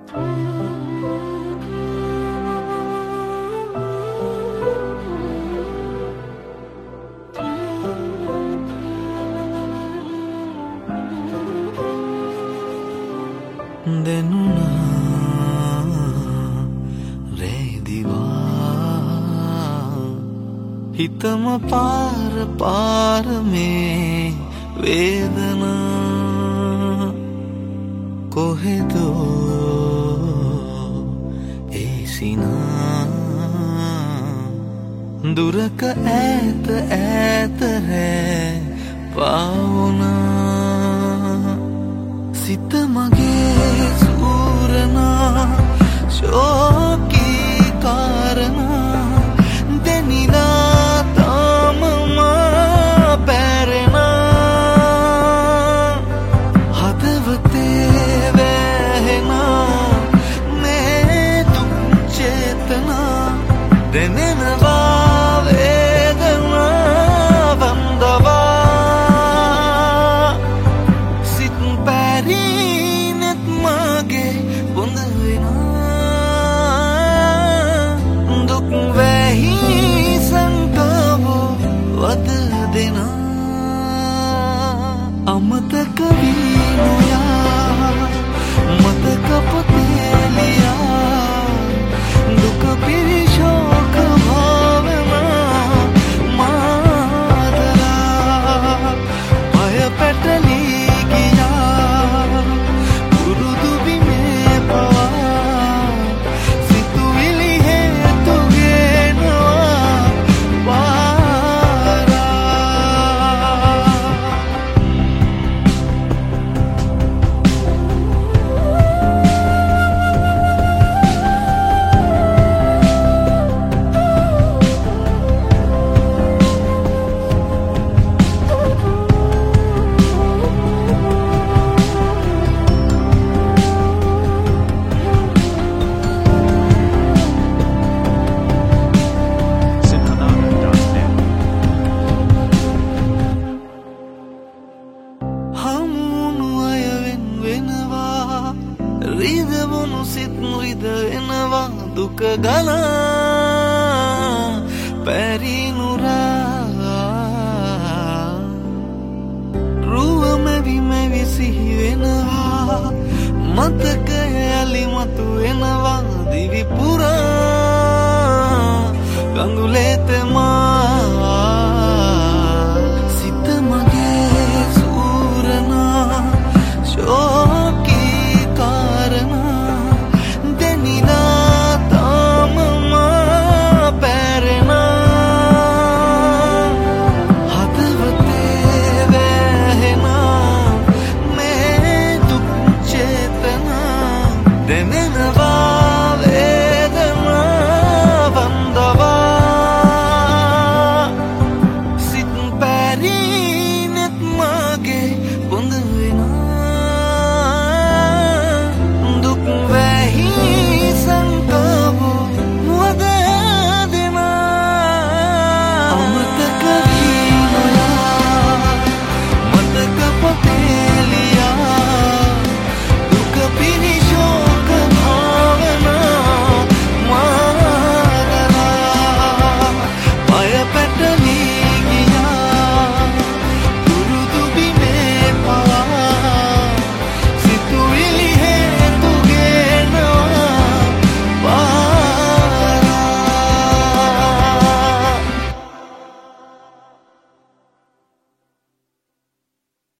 හිතම පාර පාර මේ වේදනා කොහෙදෝ ඒ සිනා දුරක ඈත ඈත රැ පාවුනා සිත මගේ සූරනා ශෝකී කාරණා දෙනිලා अमतक वीनुया मतक पतेलिया दुख पिरी शोक भावना मादरा भय पेटली गया गुरुदु बिमे पवा सितुविली है तुगे नवा රිදවුණු සිත් රිදවෙනවා දුක ගලා පැරිනුරා රුව මැවි මැවි සිහි වෙනවා මතකය යලි මතු වෙනවා දිවි පුරා කඳුලේ තෙමා සිත මගේ සූරනා ශෝකී Then in the